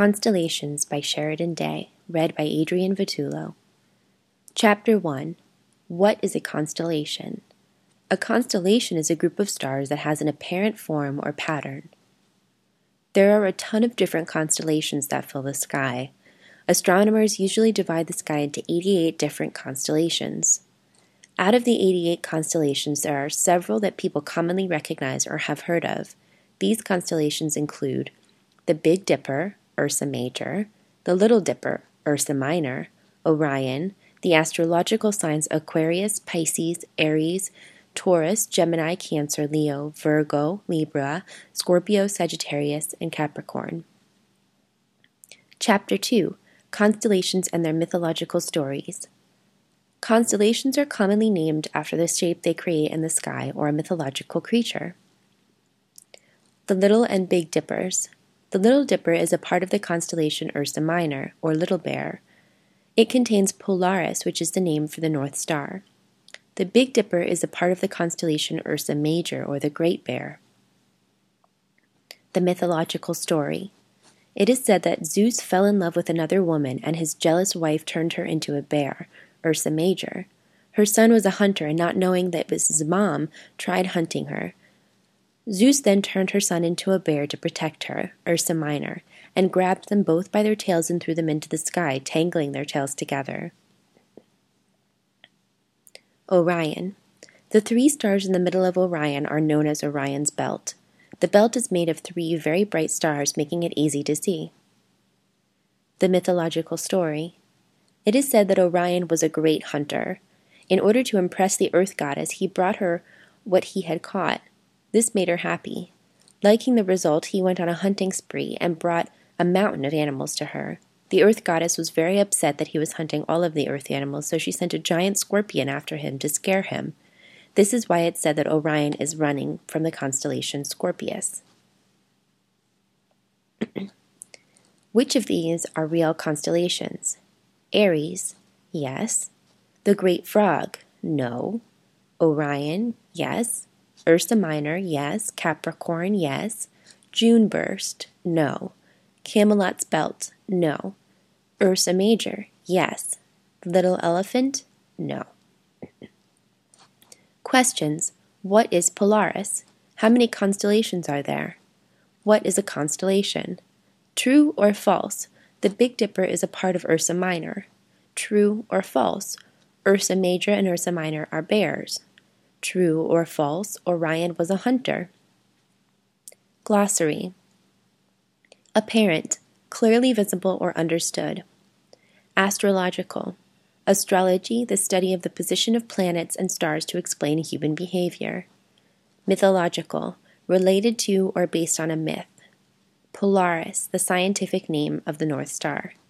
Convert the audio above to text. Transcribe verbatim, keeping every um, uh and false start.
Constellations by Sheridan Day, read by Adrian Vitullo. Chapter one. What is a constellation? A constellation is a group of stars that has an apparent form or pattern. There are a ton of different constellations that fill the sky. Astronomers usually divide the sky into eighty-eight different constellations. Out of the eighty-eight constellations, there are several that people commonly recognize or have heard of. These constellations include the Big Dipper, Ursa Major, the Little Dipper, Ursa Minor, Orion, the astrological signs Aquarius, Pisces, Aries, Taurus, Gemini, Cancer, Leo, Virgo, Libra, Scorpio, Sagittarius, and Capricorn. Chapter two. Constellations and their mythological stories. Constellations are commonly named after the shape they create in the sky or a mythological creature. The Little and Big Dippers. The Little Dipper is a part of the constellation Ursa Minor, or Little Bear. It contains Polaris, which is the name for the North Star. The Big Dipper is a part of the constellation Ursa Major, or the Great Bear. The mythological story. It is said that Zeus fell in love with another woman, and his jealous wife turned her into a bear, Ursa Major. Her son was a hunter, and not knowing that it was his mom, tried hunting her. Zeus then turned her son into a bear to protect her, Ursa Minor, and grabbed them both by their tails and threw them into the sky, tangling their tails together. Orion. The three stars in the middle of Orion are known as Orion's belt. The belt is made of three very bright stars, making it easy to see. The mythological story. It is said that Orion was a great hunter. In order to impress the earth goddess, he brought her what he had caught. This made her happy. Liking the result, he went on a hunting spree and brought a mountain of animals to her. The earth goddess was very upset that he was hunting all of the earth animals, so she sent a giant scorpion after him to scare him. This is why it's said that Orion is running from the constellation Scorpius. Which of these are real constellations? Aries, yes. The Great Frog, no. Orion, yes. Ursa Minor, yes. Capricorn, yes. Juneburst, no. Camelot's Belt, no. Ursa Major, yes. Little Elephant, no. Questions. What is Polaris? How many constellations are there? What is a constellation? True or false? The Big Dipper is a part of Ursa Minor. True or false? Ursa Major and Ursa Minor are bears. True or false? Orion was a hunter. Glossary. Apparent, clearly visible or understood. Astrological. Astrology, the study of the position of planets and stars to explain human behavior. Mythological, related to or based on a myth. Polaris, the scientific name of the North Star.